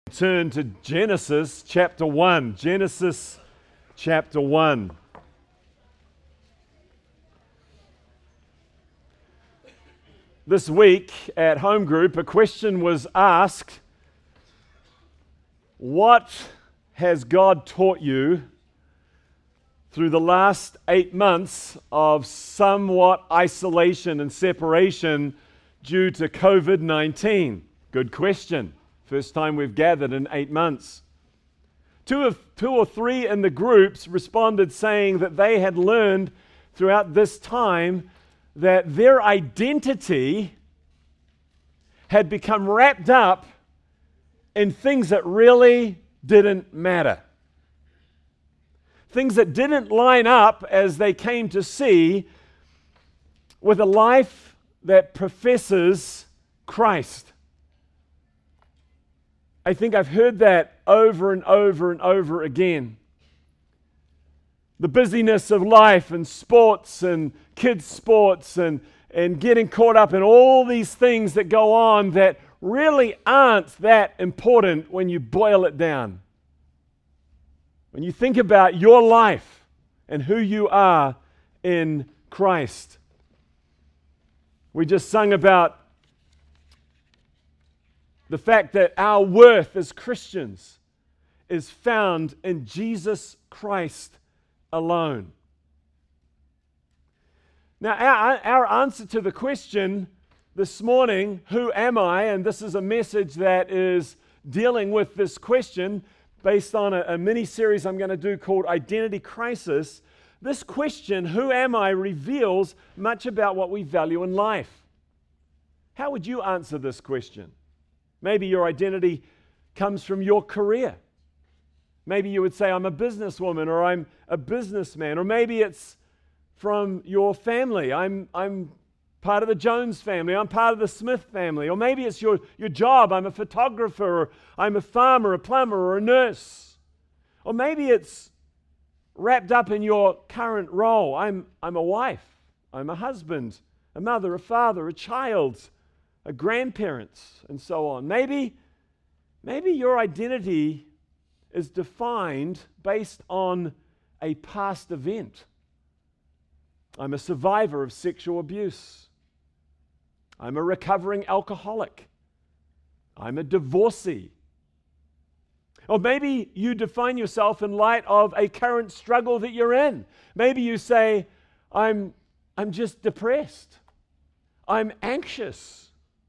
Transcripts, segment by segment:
Turn to Genesis chapter 1. Genesis chapter 1. This week at Home Group, a question was asked: what has God taught you through the last 8 months of somewhat isolation and separation due to COVID-19? Good question. First time we've gathered in 8 months. Two or three in the groups responded saying that they had learned throughout this time that their identity had become wrapped up in things that really didn't matter. Things that didn't line up, as they came to see, with a life that professes Christ. I think I've heard that over and over and over again. The busyness of life and sports and kids' sports and getting caught up in all these things that go on that really aren't that important when you boil it down. When you think about your life and who you are in Christ. We just sung about the fact that our worth as Christians is found in Jesus Christ alone. Now, our answer to the question this morning, who am I? And this is a message that is dealing with this question based on a mini-series I'm going to do called Identity Crisis. This question, who am I, reveals much about what we value in life. How would you answer this question? Maybe your identity comes from your career. Maybe you would say, I'm a businesswoman, or I'm a businessman. Or maybe it's from your family. I'm part of the Jones family. I'm part of the Smith family. Or maybe it's your job. I'm a photographer, or I'm a farmer, a plumber, or a nurse. Or maybe it's wrapped up in your current role. I'm a wife. I'm a husband, a mother, a father, a child, a grandparent, and so on. Maybe your identity is defined based on a past event. I'm a survivor of sexual abuse. I'm a recovering alcoholic. I'm a divorcee. Or maybe you define yourself in light of a current struggle that you're in. Maybe you say, I'm just depressed. I'm anxious.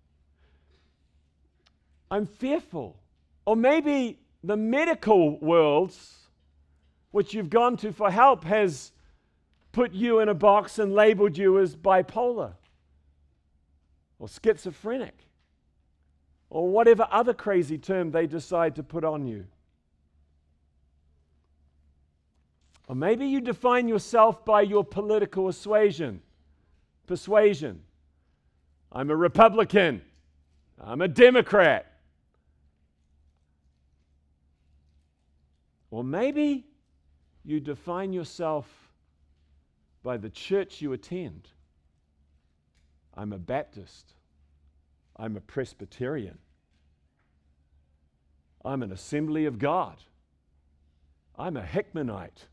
I'm fearful. Or maybe the medical world, which you've gone to for help, has put you in a box and labeled you as bipolar or schizophrenic or whatever other crazy term they decide to put on you. Or maybe you define yourself by your political persuasion. I'm a Republican. I'm a Democrat. Or maybe you define yourself by the church you attend. I'm a Baptist. I'm a Presbyterian. I'm an Assembly of God. I'm a Hickmanite.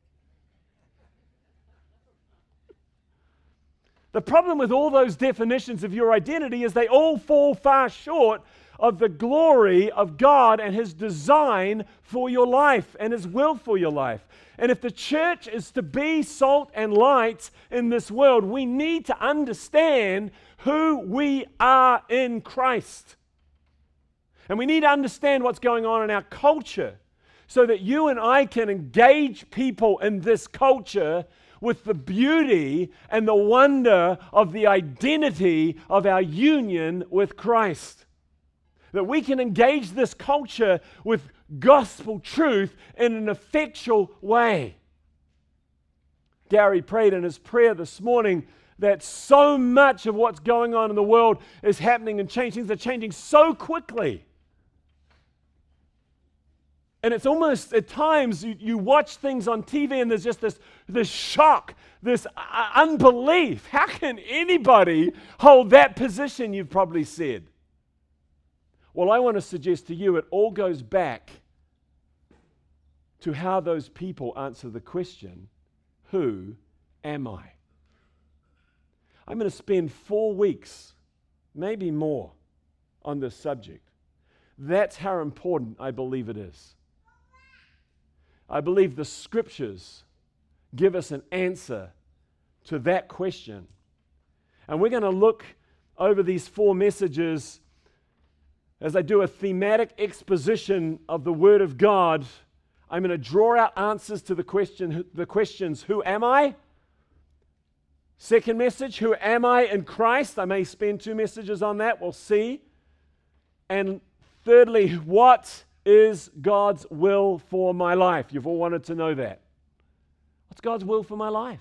The problem with all those definitions of your identity is they all fall far short of the glory of God and His design for your life and His will for your life. And if the church is to be salt and light in this world, we need to understand who we are in Christ. And we need to understand what's going on in our culture so that you and I can engage people in this culture with the beauty and the wonder of the identity of our union with Christ. That we can engage this culture with gospel truth in an effectual way. Gary prayed in his prayer this morning that so much of what's going on in the world is happening and changing. Things are changing so quickly. And it's almost, at times, you watch things on TV and there's just this shock, this unbelief. How can anybody hold that position, you've probably said? Well, I want to suggest to you it all goes back to how those people answer the question, who am I? I'm going to spend 4 weeks, maybe more, on this subject. That's how important I believe it is. I believe the Scriptures give us an answer to that question. And we're going to look over these 4 messages as I do a thematic exposition of the Word of God. I'm going to draw out answers to the questions, who am I? Second message, who am I in Christ? I may spend 2 messages on that, we'll see. And thirdly, what is God's will for my life? You've all wanted to know that. What's God's will for my life?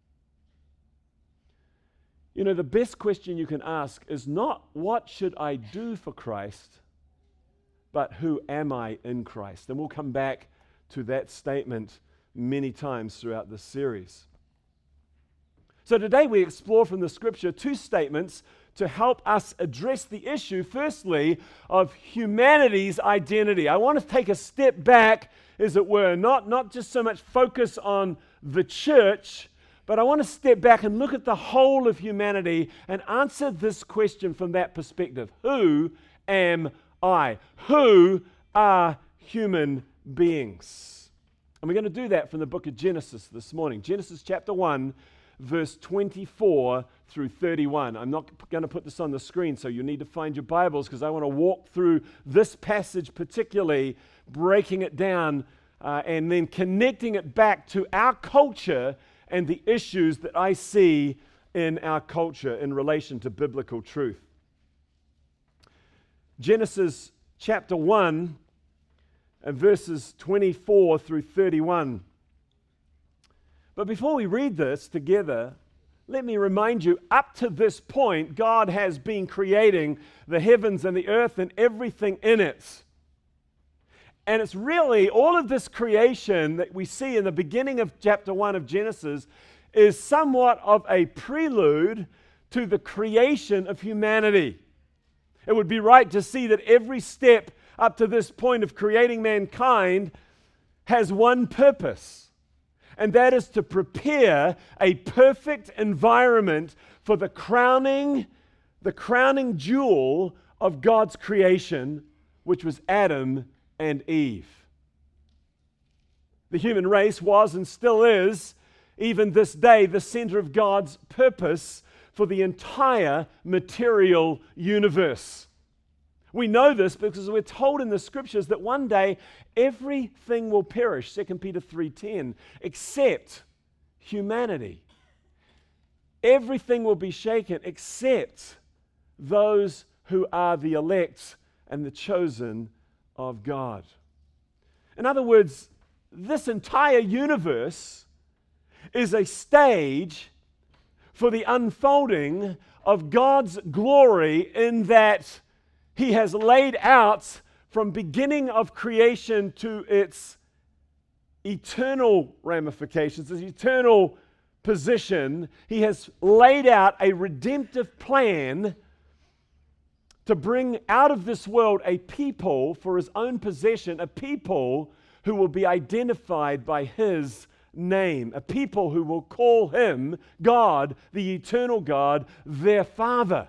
You know, the best question you can ask is not, what should I do for Christ, but who am I in Christ? And we'll come back to that statement many times throughout this series. So today we explore from the Scripture 2 statements to help us address the issue, firstly, of humanity's identity. I want to take a step back, as it were, not just so much focus on the church, but I want to step back and look at the whole of humanity and answer this question from that perspective. Who am I? Who are human beings? And we're going to do that from the book of Genesis this morning. Genesis chapter 1, verse 24 through 31. I'm not going to put this on the screen, so you need to find your Bibles because I want to walk through this passage particularly, breaking it down and then connecting it back to our culture and the issues that I see in our culture in relation to biblical truth. Genesis chapter 1 and verses 24 through 31. But before we read this together, let me remind you, up to this point, God has been creating the heavens and the earth and everything in it. And it's really all of this creation that we see in the beginning of chapter 1 of Genesis is somewhat of a prelude to the creation of humanity. It would be right to see that every step up to this point of creating mankind has one purpose, and that is to prepare a perfect environment for the crowning jewel of God's creation, which was Adam and Eve. The human race was and still is, even this day, the center of God's purpose for the entire material universe. We know this because we're told in the Scriptures that one day everything will perish, 2 Peter 3:10, except humanity. Everything will be shaken except those who are the elect and the chosen of God. In other words, this entire universe is a stage for the unfolding of God's glory, in that He has laid out from beginning of creation to its eternal ramifications, its eternal position. He has laid out a redemptive plan to bring out of this world a people for His own possession, a people who will be identified by His name, a people who will call Him, God, the eternal God, their Father.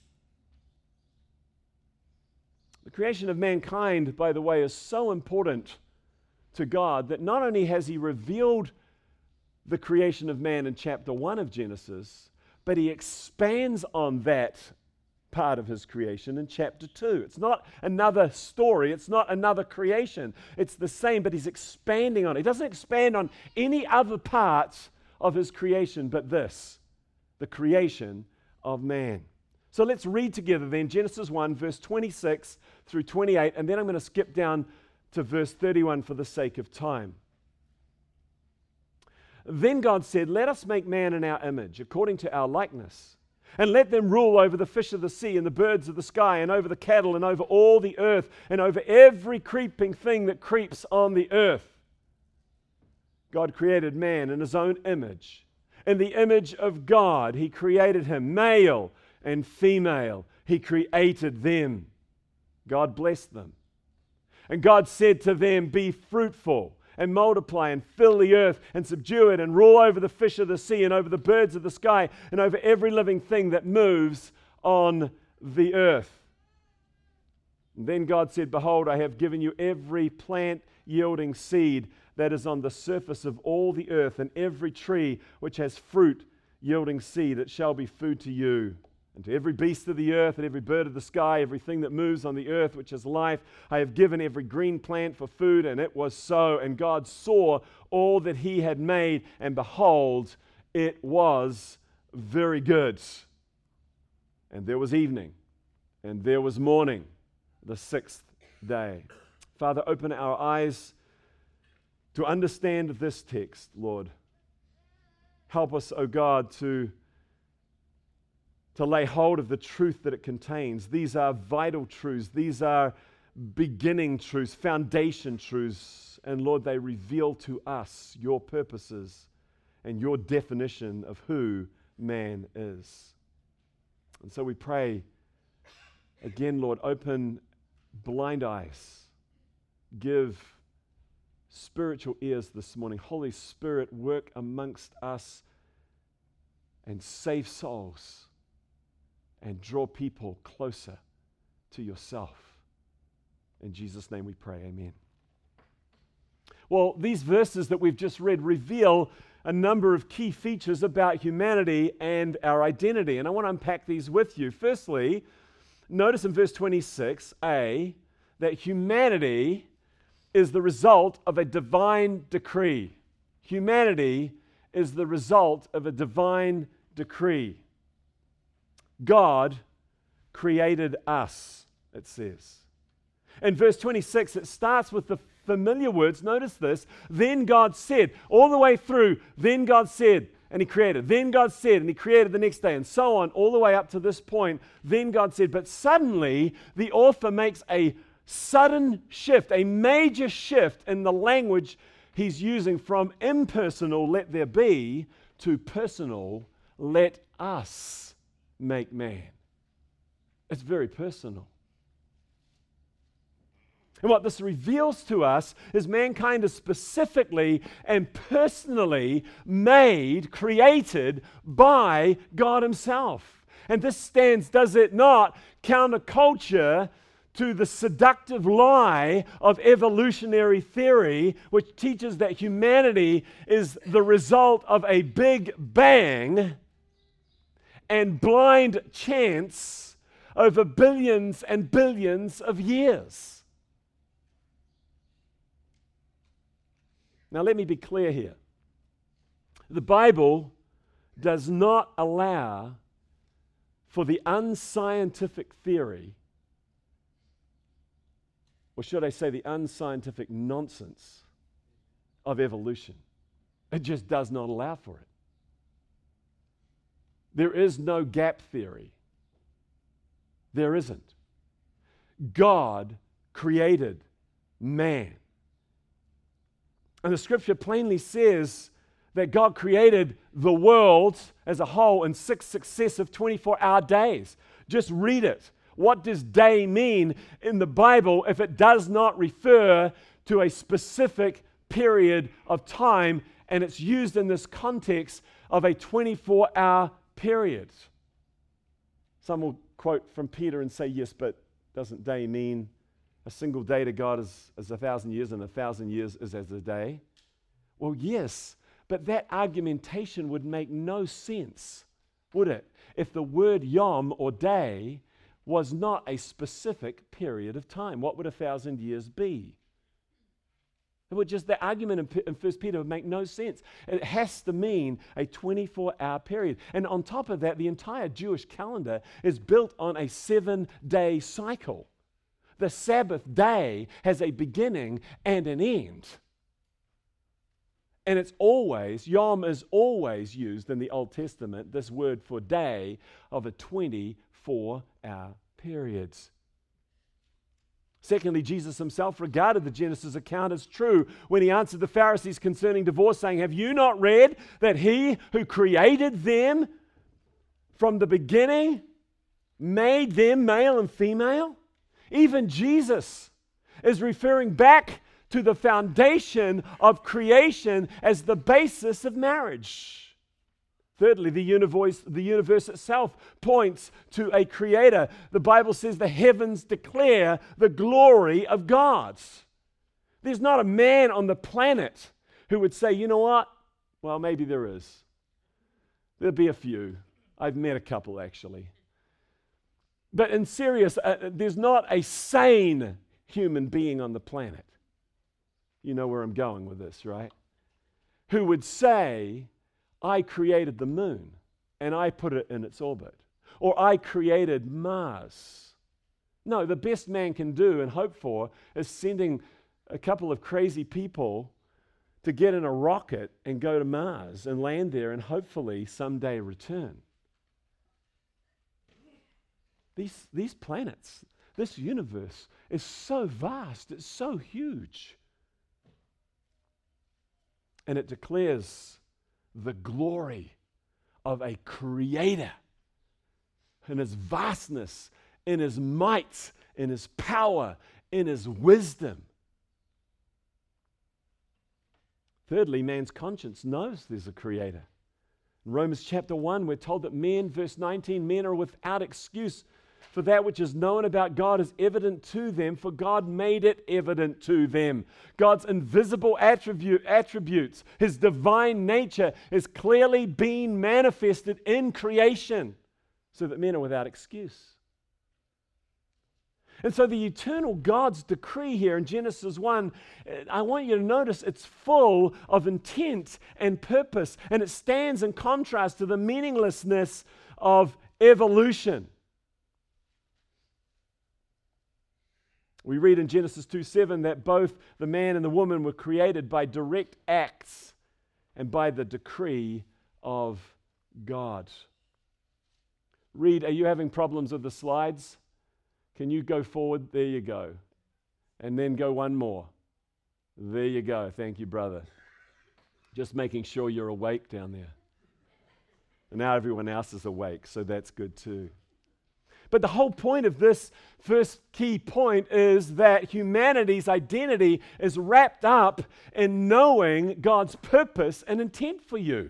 The creation of mankind, by the way, is so important to God that not only has He revealed the creation of man in chapter 1 of Genesis, but He expands on that part of His creation in chapter 2. It's not another story, it's not another creation. It's the same, but He's expanding on it. He doesn't expand on any other parts of His creation but this, the creation of man. So let's read together then Genesis 1, verse 26 through 28, and then I'm going to skip down to verse 31 for the sake of time. Then God said, "Let us make man in our image, according to our likeness, and let them rule over the fish of the sea and the birds of the sky and over the cattle and over all the earth and over every creeping thing that creeps on the earth." God created man in His own image. In the image of God, He created him, male and female. He created them. God blessed them. And God said to them, be fruitful and multiply and fill the earth and subdue it and rule over the fish of the sea and over the birds of the sky and over every living thing that moves on the earth. And then God said, behold, I have given you every plant yielding seed that is on the surface of all the earth, and every tree which has fruit yielding seed. It shall be food to you. And to every beast of the earth and every bird of the sky, everything that moves on the earth which has life, I have given every green plant for food. And it was so. And God saw all that he had made, and behold, it was very good. And there was evening, and there was morning, the sixth day. Father, open our eyes to understand this text, Lord. Help us, O God, to lay hold of the truth that it contains. These are vital truths. These are beginning truths, foundation truths. And Lord, they reveal to us your purposes and your definition of who man is. And so we pray, again, Lord, open blind eyes. Give spiritual ears this morning. Holy Spirit, work amongst us and save souls and draw people closer to yourself. In Jesus' name we pray, amen. Well, these verses that we've just read reveal a number of key features about humanity and our identity, and I want to unpack these with you. Firstly, notice in verse 26a that humanity is the result of a divine decree. Humanity is the result of a divine decree. God created us, it says. In verse 26, it starts with the familiar words. Notice this. Then God said, all the way through, then God said, and he created. Then God said, and he created the next day, and so on, all the way up to this point. Then God said. But suddenly, the author makes a sudden shift, a major shift in the language he's using from impersonal, let there be, to personal, let us make man. It's very personal. And what this reveals to us is mankind is specifically and personally made, created by God himself. And this stands, does it not, counterculture to the seductive lie of evolutionary theory, which teaches that humanity is the result of a big bang and blind chance over billions and billions of years. Now, let me be clear here. The Bible does not allow for the unscientific theory, or should I say the unscientific nonsense of evolution. It just does not allow for it. There is no gap theory. There isn't. God created man. And the scripture plainly says that God created the world as a whole in 6 successive 24-hour days. Just read it. What does day mean in the Bible if it does not refer to a specific period of time, and it's used in this context of a 24-hour period? Some will quote from Peter and say, yes, but doesn't day mean a single day to God is 1,000 years, and 1,000 years is as a day? Well, yes, but that argumentation would make no sense, would it? If the word yom or day was not a specific period of time. What would 1,000 years be? It would just, the argument in 1 Peter would make no sense. It has to mean a 24-hour period. And on top of that, the entire Jewish calendar is built on a 7-day cycle. The Sabbath day has a beginning and an end. And it's always, yom is always used in the Old Testament, this word for day, of a 24-hour period. Secondly, Jesus himself regarded the Genesis account as true when he answered the Pharisees concerning divorce, saying, have you not read that he who created them from the beginning made them male and female? Even Jesus is referring back to the foundation of creation as the basis of marriage. Thirdly, the universe itself points to a creator. The Bible says the heavens declare the glory of God. There's not a man on the planet who would say, you know what? Well, maybe there is. There'll be a few. I've met a couple, actually. But in serious, there's not a sane human being on the planet. You know where I'm going with this, right? Who would say, I created the moon and I put it in its orbit. Or I created Mars. No, the best man can do and hope for is sending a couple of crazy people to get in a rocket and go to Mars and land there and hopefully someday return. These planets, this universe is so vast, it's so huge. And it declares the glory of a creator in his vastness, in his might, in his power, in his wisdom. Thirdly, man's conscience knows there's a creator. In Romans chapter 1, we're told that men, verse 19, men are without excuse, for that which is known about God is evident to them, for God made it evident to them. God's invisible attributes, his divine nature, is clearly being manifested in creation, so that men are without excuse. And so the eternal God's decree here in Genesis 1, I want you to notice it's full of intent and purpose, and it stands in contrast to the meaninglessness of evolution. We read in Genesis 2:7 that both the man and the woman were created by direct acts and by the decree of God. Read, are you having problems with the slides? Can you go forward? There you go. And then go one more. There you go. Thank you, brother. Just making sure you're awake down there. And now everyone else is awake, so that's good too. But the whole point of this first key point is that humanity's identity is wrapped up in knowing God's purpose and intent for you.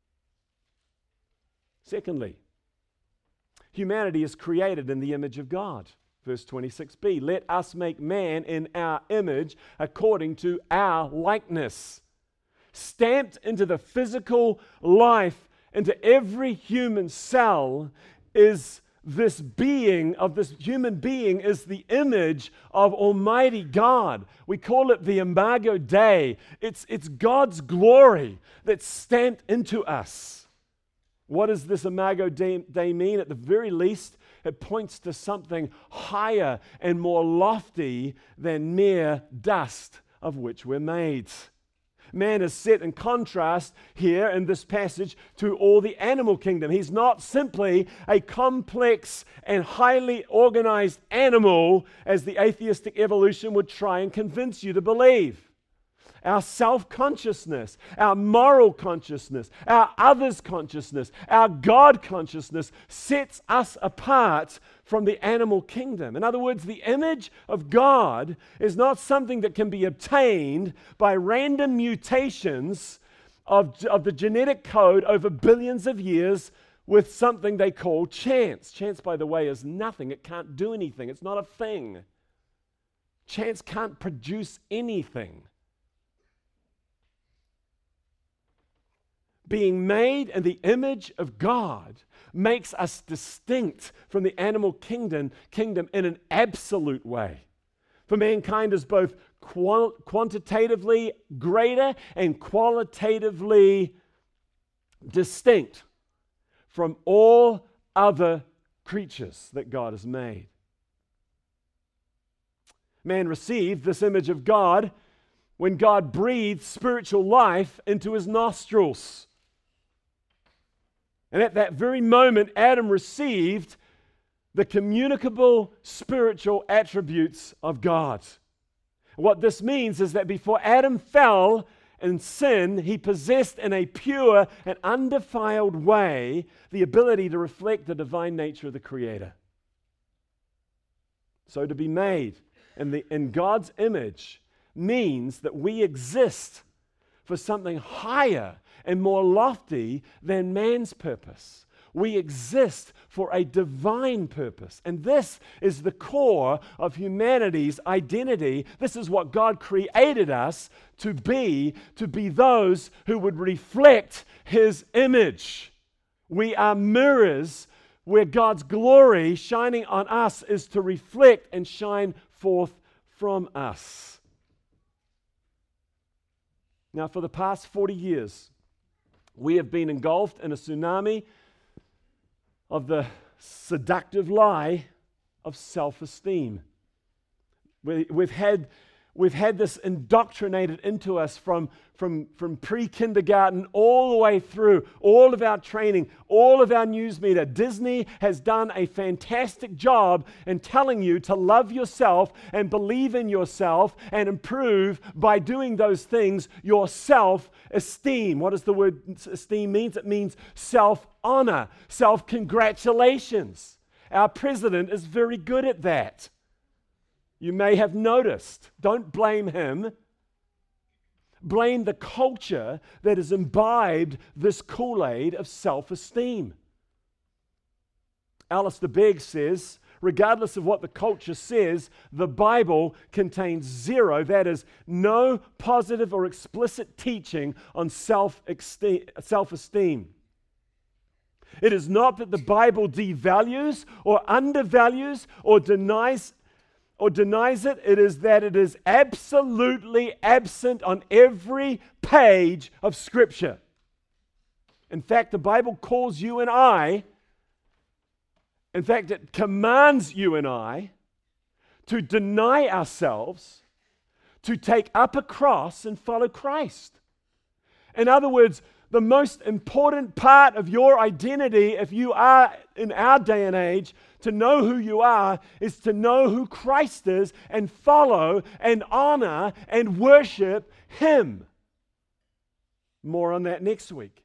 Secondly, humanity is created in the image of God. Verse 26b, let us make man in our image according to our likeness. Stamped into the physical life, into every human cell, is this being, of this human being, is the image of Almighty God. We call it the Imago Dei. It's God's glory that's stamped into us. What does this Imago Dei mean? At the very least, it points to something higher and more lofty than mere dust of which we're made. Man is set in contrast here in this passage to all the animal kingdom. He's not simply a complex and highly organized animal, as the atheistic evolution would try and convince you to believe. Our self-consciousness, our moral consciousness, our others consciousness, our God consciousness sets us apart from the animal kingdom. In other words, the image of God is not something that can be obtained by random mutations of the genetic code over billions of years with something they call chance. Chance, by the way, is nothing. It can't do anything. It's not a thing. Chance can't produce anything. Being made in the image of God makes us distinct from the animal kingdom in an absolute way. For mankind is both quantitatively greater and qualitatively distinct from all other creatures that God has made. Man received this image of God when God breathed spiritual life into his nostrils. And at that very moment, Adam received the communicable spiritual attributes of God. What this means is that before Adam fell in sin, he possessed in a pure and undefiled way the ability to reflect the divine nature of the Creator. So to be made in God's image means that we exist for something higher and more lofty than man's purpose. We exist for a divine purpose. And this is the core of humanity's identity. This is what God created us to be those who would reflect His image. We are mirrors where God's glory shining on us is to reflect and shine forth from us. Now, for the past 40 years, we have been engulfed in a tsunami of the seductive lie of self-esteem. We've had this indoctrinated into us from pre-kindergarten all the way through, all of our training, all of our news media. Disney has done a fantastic job in telling you to love yourself and believe in yourself and improve by doing those things, your self-esteem. What does the word esteem mean? It means self-honor, self-congratulations. Our president is very good at that. You may have noticed. Don't blame him. Blame the culture that has imbibed this Kool-Aid of self-esteem. Alistair Begg says, regardless of what the culture says, the Bible contains zero, that is, no positive or explicit teaching on self-esteem. It is not that the Bible devalues or undervalues or denies it. It is that it is absolutely absent on every page of Scripture. In fact, the Bible calls you and I, in fact, it commands you and I to deny ourselves, to take up a cross and follow Christ. In other words, the most important part of your identity, if you are in our day and age, to know who you are, is to know who Christ is and follow and honor and worship Him. More on that next week.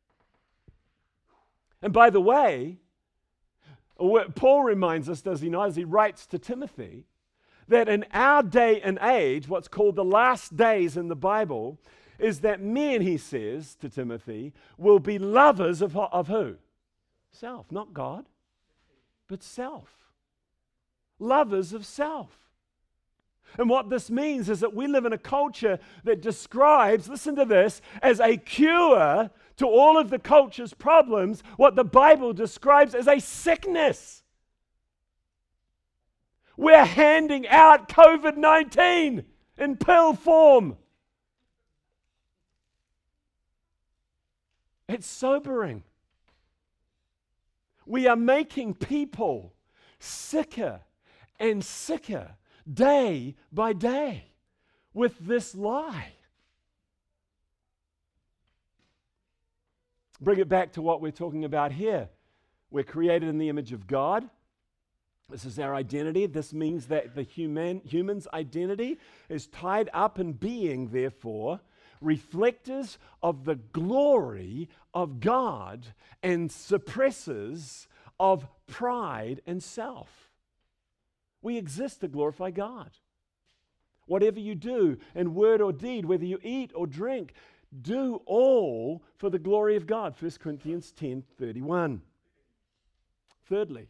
And by the way, Paul reminds us, does he not, as he writes to Timothy, that in our day and age, what's called the last days in the Bible, is that men, he says to Timothy, will be lovers of who? Self, not God, but self. Lovers of self. And what this means is that we live in a culture that describes, listen to this, as a cure to all of the culture's problems, what the Bible describes as a sickness. We're handing out COVID-19 in pill form. It's sobering. We are making people sicker and sicker day by day with this lie. Bring it back to what we're talking about here. We're created in the image of God. This is our identity. This means that the human's identity is tied up in being, therefore, reflectors of the glory of God and suppressors of pride and self. We exist to glorify God. Whatever you do in word or deed, whether you eat or drink, do all for the glory of God. 1 Corinthians 10:31. Thirdly,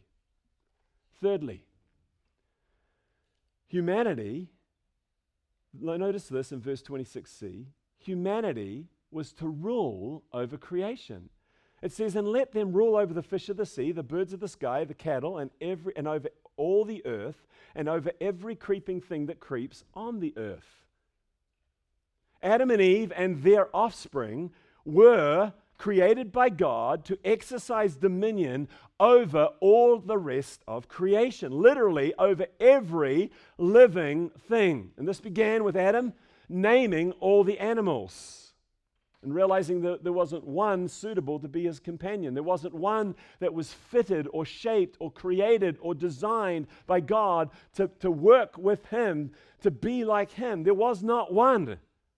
humanity, notice this in verse 26c, humanity was to rule over creation. It says, and let them rule over the fish of the sea, the birds of the sky, the cattle, and over all the earth, and over every creeping thing that creeps on the earth. Adam and Eve and their offspring were created by God to exercise dominion over all the rest of creation, literally over every living thing. And this began with Adam naming all the animals and realizing that there wasn't one suitable to be his companion. There wasn't one that was fitted or shaped or created or designed by God to work with him, to be like him. There was not one.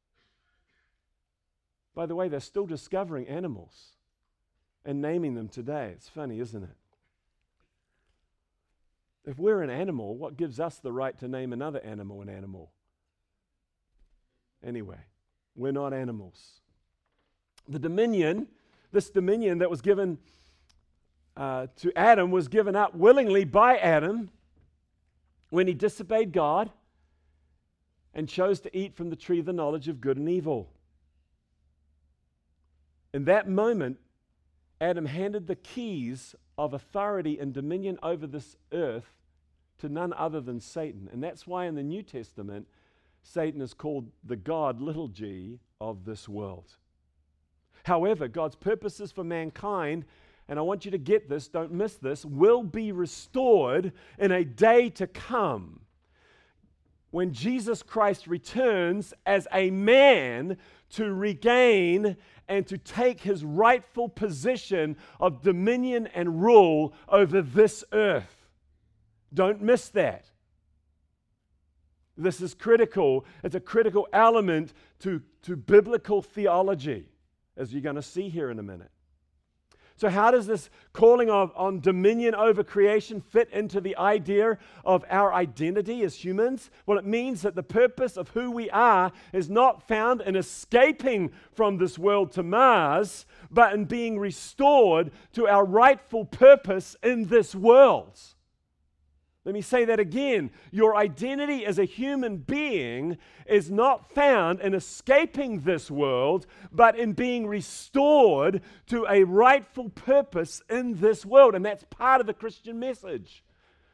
By the way, they're still discovering animals and naming them today. It's funny, isn't it? If we're an animal, what gives us the right to name another animal an animal? Anyway, we're not animals. This dominion that was given to Adam was given up willingly by Adam when he disobeyed God and chose to eat from the tree of the knowledge of good and evil. In that moment, Adam handed the keys of authority and dominion over this earth to none other than Satan. And that's why in the New Testament, Satan is called the God, little g, of this world. However, God's purposes for mankind, and I want you to get this, don't miss this, will be restored in a day to come when Jesus Christ returns as a man to regain and to take his rightful position of dominion and rule over this earth. Don't miss that. This is critical. It's a critical element to biblical theology, as you're going to see here in a minute. So how does this calling on dominion over creation fit into the idea of our identity as humans? Well, it means that the purpose of who we are is not found in escaping from this world to Mars, but in being restored to our rightful purpose in this world. Let me say that again. Your identity as a human being is not found in escaping this world, but in being restored to a rightful purpose in this world. And that's part of the Christian message.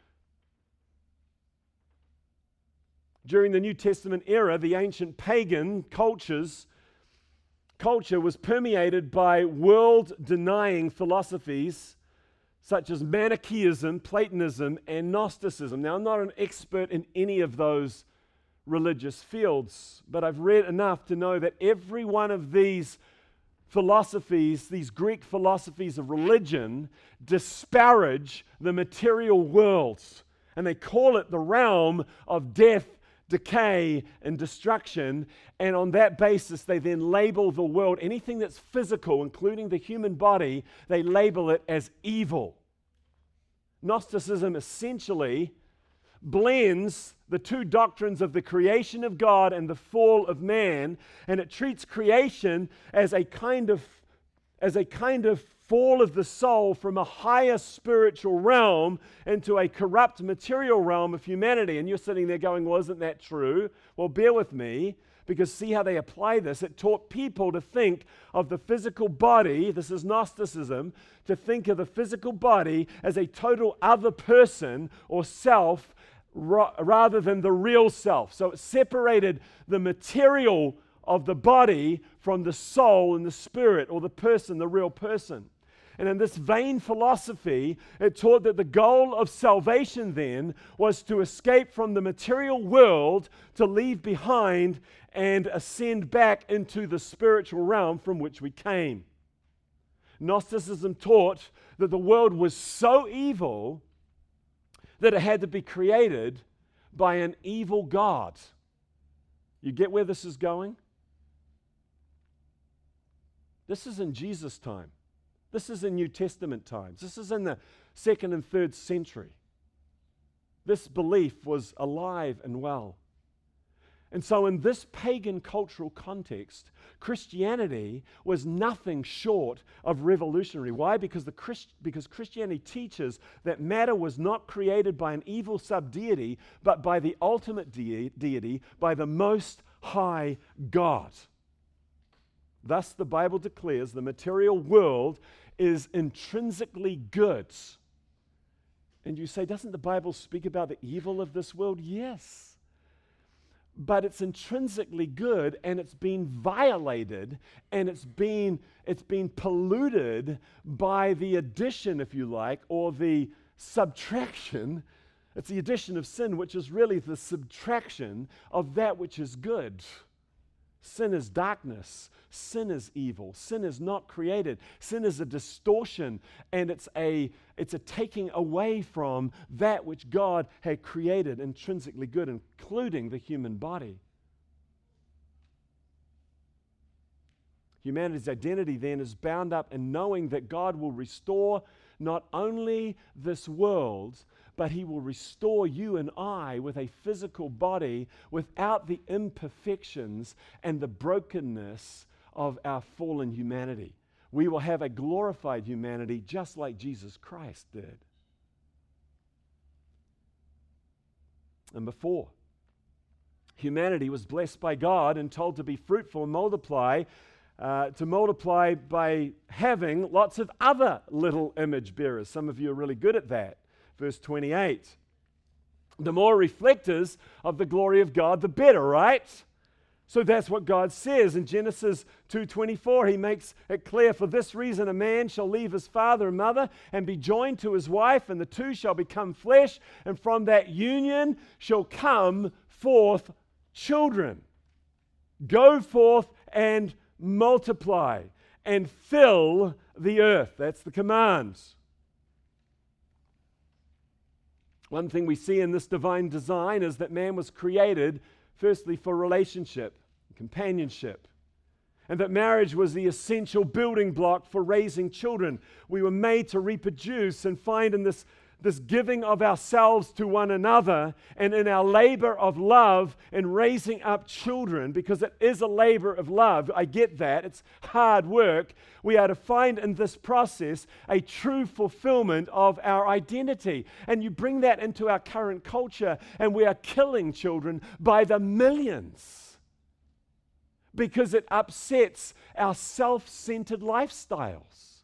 During the New Testament era, the ancient pagan culture was permeated by world-denying philosophies such as Manichaeism, Platonism, and Gnosticism. Now, I'm not an expert in any of those religious fields, but I've read enough to know that every one of these philosophies, these Greek philosophies of religion, disparage the material world, and they call it the realm of death, decay, and destruction. And on that basis, they then label the world, anything that's physical, including the human body, they label it as evil. Gnosticism essentially blends the two doctrines of the creation of God and the fall of man, and it treats creation as a kind of fall of the soul from a higher spiritual realm into a corrupt material realm of humanity. And you're sitting there going, well, isn't that true? Well, bear with me, because see how they apply this. It taught people to think of the physical body, this is Gnosticism, to think of the physical body as a total other person or self rather than the real self. So it separated the material of the body from the soul and the spirit, or the person, the real person. And in this vain philosophy, it taught that the goal of salvation then was to escape from the material world, to leave behind and ascend back into the spiritual realm from which we came. Gnosticism taught that the world was so evil that it had to be created by an evil God. You get where this is going? This is in Jesus' time. This is in New Testament times. This is in the 2nd and 3rd century. This belief was alive and well. And so in this pagan cultural context, Christianity was nothing short of revolutionary. Why? Because Christianity teaches that matter was not created by an evil sub-deity, but by the ultimate deity, by the Most High God. Thus, the Bible declares the material world is intrinsically good. And you say, doesn't the Bible speak about the evil of this world? Yes. But it's intrinsically good, and it's been violated, and it's been polluted by the addition, if you like, or the subtraction. It's the addition of sin, which is really the subtraction of that which is good. Sin is darkness. Sin is evil. Sin is not created. Sin is a distortion, and it's a taking away from that which God had created intrinsically good, including the human body. Humanity's identity then is bound up in knowing that God will restore not only this world, but He will restore you and I with a physical body without the imperfections and the brokenness of our fallen humanity. We will have a glorified humanity just like Jesus Christ did. Number 4, humanity was blessed by God and told to be fruitful and multiply, to multiply by having lots of other little image bearers. Some of you are really good at that. Verse 28. The more reflectors of the glory of God, the better, right? So that's what God says in Genesis 2:24. He makes it clear, for this reason a man shall leave his father and mother and be joined to his wife, and the two shall become flesh, and from that union shall come forth children. Go forth and multiply and fill the earth. That's the commands. One thing we see in this divine design is that man was created firstly for relationship, companionship, and that marriage was the essential building block for raising children. We were made to reproduce and find in this giving of ourselves to one another and in our labor of love in raising up children, because it is a labor of love. I get that. It's hard work. We are to find in this process a true fulfillment of our identity. And you bring that into our current culture, and we are killing children by the millions because it upsets our self-centered lifestyles.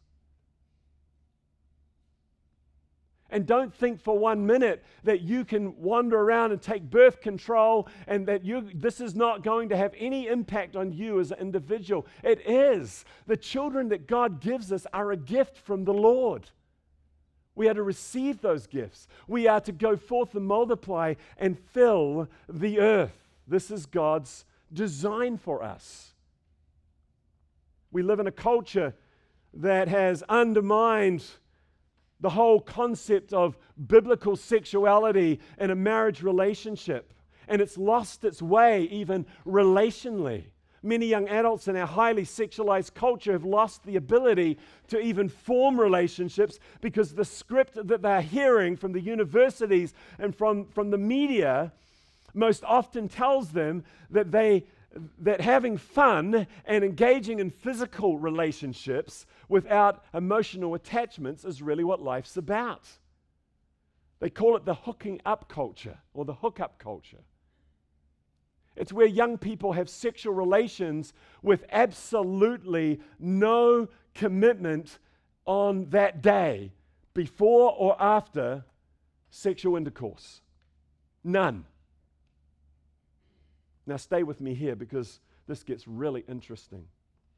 And don't think for 1 minute that you can wander around and take birth control and that this is not going to have any impact on you as an individual. It is. The children that God gives us are a gift from the Lord. We are to receive those gifts. We are to go forth and multiply and fill the earth. This is God's design for us. We live in a culture that has undermined the whole concept of biblical sexuality in a marriage relationship. And it's lost its way even relationally. Many young adults in our highly sexualized culture have lost the ability to even form relationships because the script that they're hearing from the universities and from the media most often tells them that having fun and engaging in physical relationships without emotional attachments is really what life's about. They call it the hooking up culture or the hookup culture. It's where young people have sexual relations with absolutely no commitment on that day, before or after sexual intercourse. None. Now stay with me here because this gets really interesting.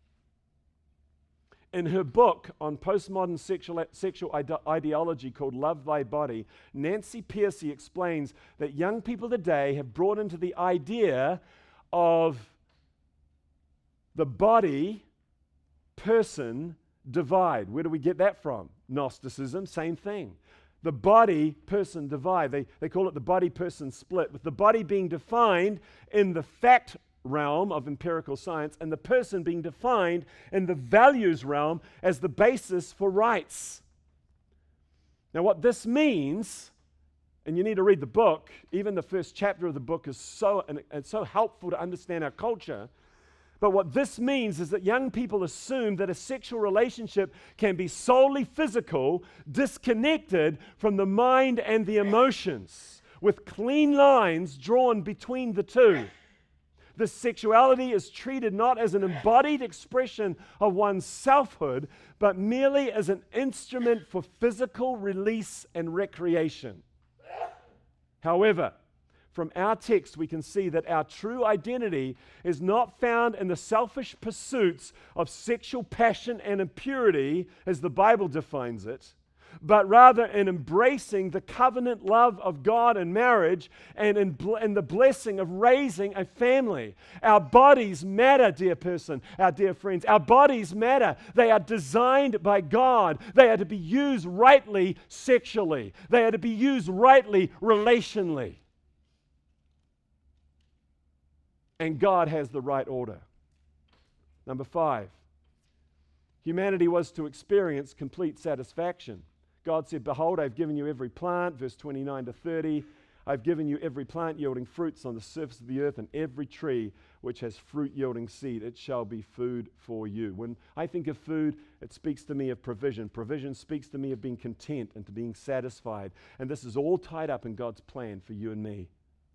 In her book on postmodern sexual ideology called Love Thy Body, Nancy Pearcey explains that young people today have brought into the idea of the body-person divide. Where do we get that from? Gnosticism, same thing. The body-person divide. They call it the body-person split, with the body being defined in the fact realm of empirical science and the person being defined in the values realm as the basis for rights. Now what this means, and you need to read the book, even the first chapter of the book is so helpful to understand our culture. But what this means is that young people assume that a sexual relationship can be solely physical, disconnected from the mind and the emotions, with clean lines drawn between the two. This sexuality is treated not as an embodied expression of one's selfhood, but merely as an instrument for physical release and recreation. However, from our text, we can see that our true identity is not found in the selfish pursuits of sexual passion and impurity, as the Bible defines it, but rather in embracing the covenant love of God in marriage and in the blessing of raising a family. Our bodies matter, dear person, our dear friends. Our bodies matter. They are designed by God. They are to be used rightly sexually. They are to be used rightly relationally. And God has the right order. Number 5, humanity was to experience complete satisfaction. God said, behold, I've given you every plant, verse 29 to 30. I've given you every plant yielding fruits on the surface of the earth, and every tree which has fruit yielding seed. It shall be food for you. When I think of food, it speaks to me of provision. Provision speaks to me of being content and to being satisfied. And this is all tied up in God's plan for you and me.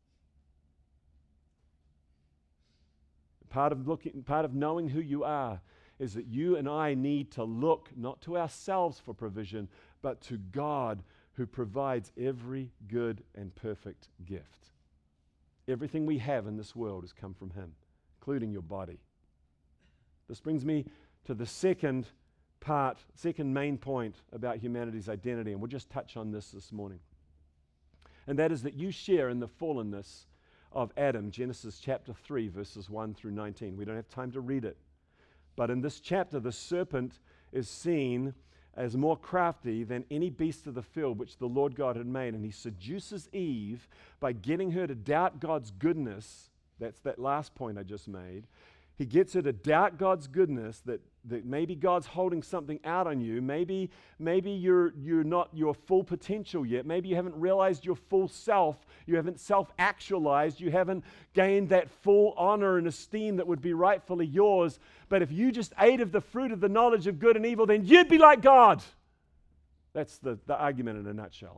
Part of knowing who you are is that you and I need to look not to ourselves for provision, but to God who provides every good and perfect gift. Everything we have in this world has come from Him, including your body. This brings me to the second main point about humanity's identity, and we'll just touch on this morning. And that is that you share in the fallenness of Adam, Genesis chapter 3, verses 1 through 19. We don't have time to read it. But in this chapter, the serpent is seen as more crafty than any beast of the field which the Lord God had made. And he seduces Eve by getting her to doubt God's goodness. That's that last point I just made. He gets her to doubt God's goodness, that maybe God's holding something out on you. Maybe you're not your full potential yet. Maybe you haven't realized your full self. You haven't self-actualized. You haven't gained that full honor and esteem that would be rightfully yours. But if you just ate of the fruit of the knowledge of good and evil, then you'd be like God. That's the argument in a nutshell.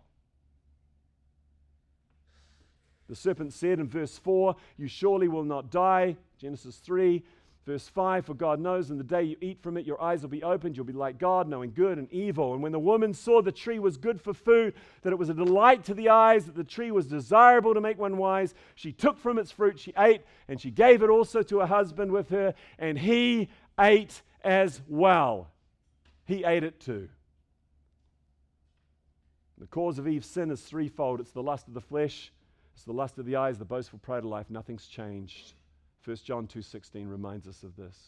The serpent said in verse 4, you surely will not die. Genesis 3, verse 5, for God knows in the day you eat from it, your eyes will be opened, you'll be like God, knowing good and evil. And when the woman saw the tree was good for food, that it was a delight to the eyes, that the tree was desirable to make one wise, she took from its fruit, she ate, and she gave it also to her husband with her, and he ate as well. He ate it too. The cause of Eve's sin is threefold. It's the lust of the flesh, it's the lust of the eyes, the boastful pride of life. Nothing's changed. 1 John 2:16 reminds us of this.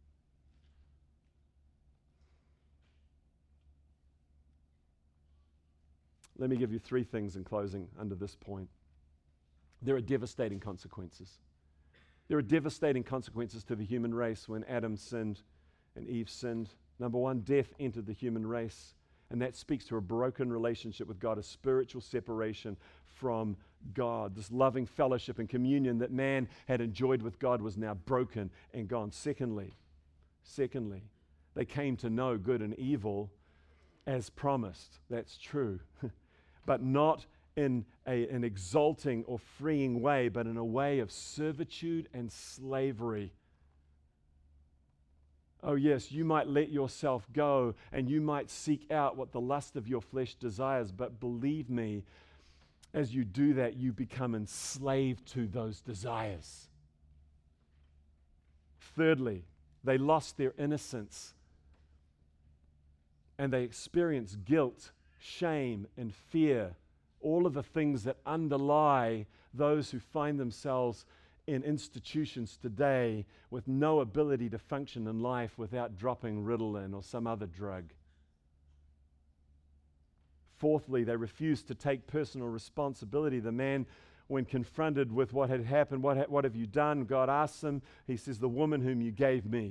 Let me give you three things in closing under this point. There are devastating consequences. There are devastating consequences to the human race when Adam sinned and Eve sinned. Number one, death entered the human race, and that speaks to a broken relationship with God, a spiritual separation from God. This loving fellowship and communion that man had enjoyed with God was now broken and gone. Secondly, they came to know good and evil as promised. That's true. But not in an exalting or freeing way, but in a way of servitude and slavery. Oh yes, you might let yourself go and you might seek out what the lust of your flesh desires, but believe me, as you do that, you become enslaved to those desires. Thirdly, they lost their innocence and they experienced guilt, shame, and fear, all of the things that underlie those who find themselves in institutions today with no ability to function in life without dropping Ritalin or some other drug. Fourthly, they refused to take personal responsibility. The man, when confronted with what had happened, what have you done? God asks him, he says, the woman whom you gave me.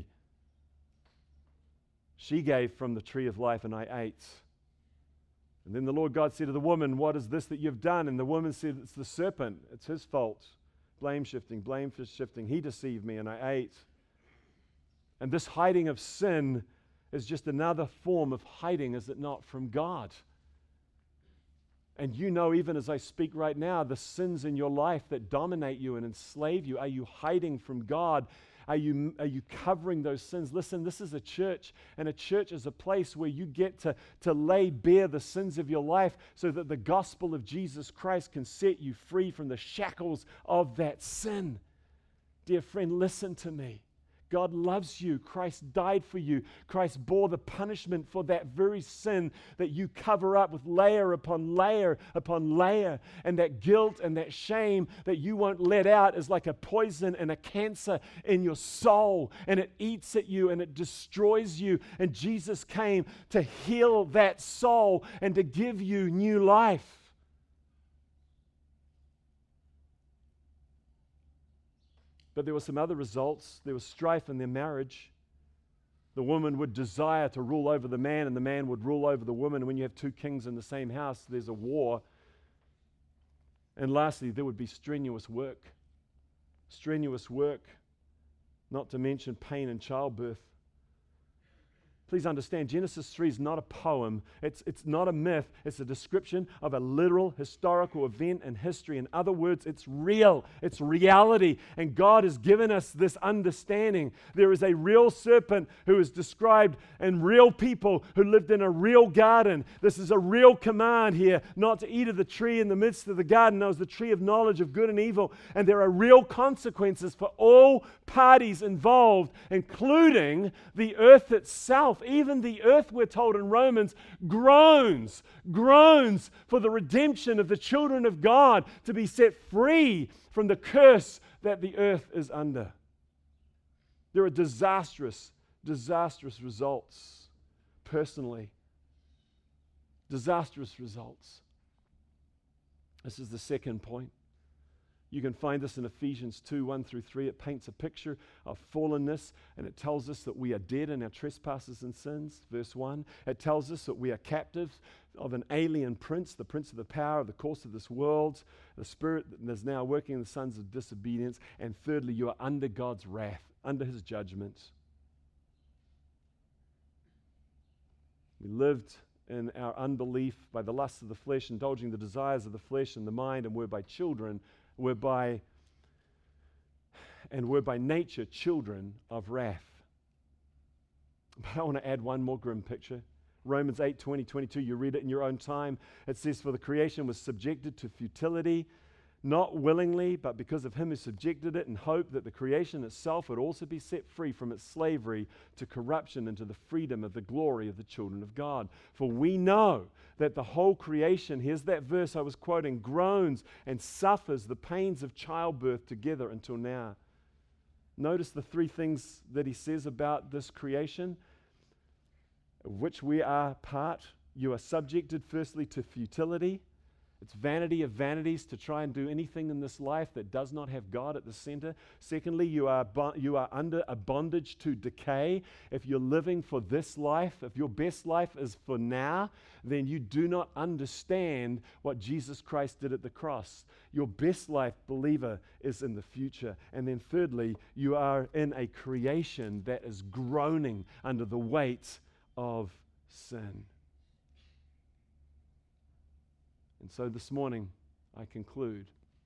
She gave from the tree of life and I ate. And then the Lord God said to the woman, what is this that you've done? And the woman said, it's the serpent. It's his fault. Blame shifting. He deceived me and I ate. And this hiding of sin is just another form of hiding, is it not, from God? And you know, even as I speak right now, the sins in your life that dominate you and enslave you, are you hiding from God? Are you covering those sins? Listen, this is a church, and a church is a place where you get to lay bare the sins of your life so that the gospel of Jesus Christ can set you free from the shackles of that sin. Dear friend, listen to me. God loves you. Christ died for you. Christ bore the punishment for that very sin that you cover up with layer upon layer upon layer. And that guilt and that shame that you won't let out is like a poison and a cancer in your soul. And it eats at you and it destroys you. And Jesus came to heal that soul and to give you new life. But there were some other results. There was strife in their marriage. The woman would desire to rule over the man, and the man would rule over the woman. And when you have two kings in the same house, there's a war. And lastly, there would be strenuous work. Strenuous work, not to mention pain and childbirth. Please understand, Genesis 3 is not a poem. It's not a myth. It's a description of a literal historical event in history. In other words, it's real. It's reality. And God has given us this understanding. There is a real serpent who is described, and real people who lived in a real garden. This is a real command here, not to eat of the tree in the midst of the garden. That was the tree of knowledge of good and evil. And there are real consequences for all parties involved, including the earth itself. Even the earth, we're told in Romans, groans for the redemption of the children of God, to be set free from the curse that the earth is under. There are disastrous results personally. Disastrous results. This is the second point. You can find this in Ephesians 2, 1 through 3. It paints a picture of fallenness, and it tells us that we are dead in our trespasses and sins, verse 1. It tells us that we are captives of an alien prince, the prince of the power of the course of this world, the spirit that is now working in the sons of disobedience. And thirdly, you are under God's wrath, under his judgment. We lived in our unbelief by the lusts of the flesh, indulging the desires of the flesh and the mind, and were by nature children of wrath. But I want to add one more grim picture. Romans 8, 20, 22, you read it in your own time. It says, for the creation was subjected to futility, not willingly, but because of him who subjected it, in hope that the creation itself would also be set free from its slavery to corruption into the freedom of the glory of the children of God. For we know that the whole creation, here's that verse I was quoting, groans and suffers the pains of childbirth together until now. Notice the three things that he says about this creation, of which we are part. You are subjected firstly to futility. It's vanity of vanities to try and do anything in this life that does not have God at the center. Secondly, you are under a bondage to decay. If you're living for this life, if your best life is for now, then you do not understand what Jesus Christ did at the cross. Your best life, believer, is in the future. And then thirdly, you are in a creation that is groaning under the weight of sin. And so this morning, I conclude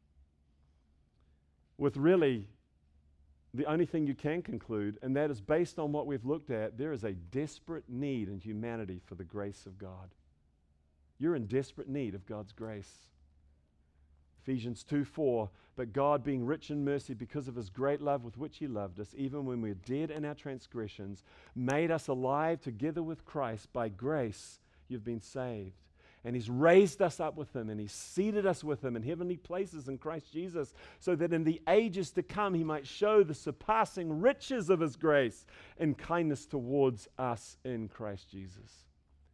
with really the only thing you can conclude, and that is based on what we've looked at. There is a desperate need in humanity for the grace of God. You're in desperate need of God's grace. Ephesians 2:4, but God, being rich in mercy because of his great love with which he loved us, even when we were dead in our transgressions, made us alive together with Christ. By grace you've been saved. And he's raised us up with him, and he's seated us with him in heavenly places in Christ Jesus, so that in the ages to come he might show the surpassing riches of his grace and kindness towards us in Christ Jesus.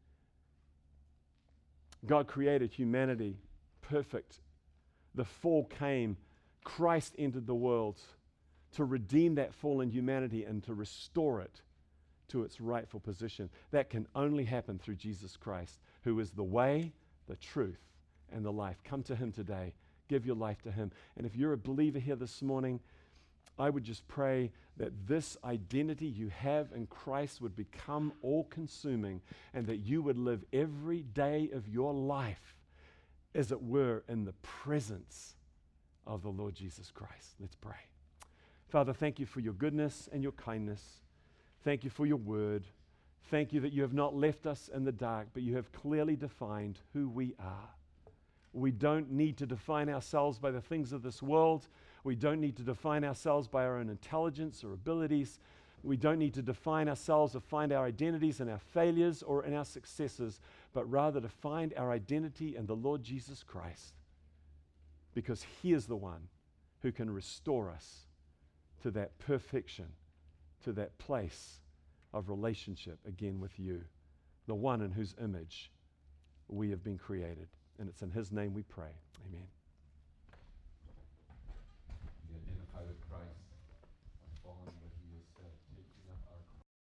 God created humanity perfect. The fall came. Christ entered the world to redeem that fallen humanity and to restore it to its rightful position. That can only happen through Jesus Christ, who is the way, the truth, and the life. Come to him today. Give your life to him. And if you're a believer here this morning, I would just pray that this identity you have in Christ would become all-consuming, and that you would live every day of your life, as it were, in the presence of the Lord Jesus Christ. Let's pray. Father, thank you for your goodness and your kindness. Thank you for your word. Thank you that you have not left us in the dark, but you have clearly defined who we are. We don't need to define ourselves by the things of this world. We don't need to define ourselves by our own intelligence or abilities. We don't need to define ourselves or find our identities in our failures or in our successes, but rather to find our identity in the Lord Jesus Christ, because he is the one who can restore us to that perfection, to that place of relationship again with you, the one in whose image we have been created. And it's in his name we pray. Amen.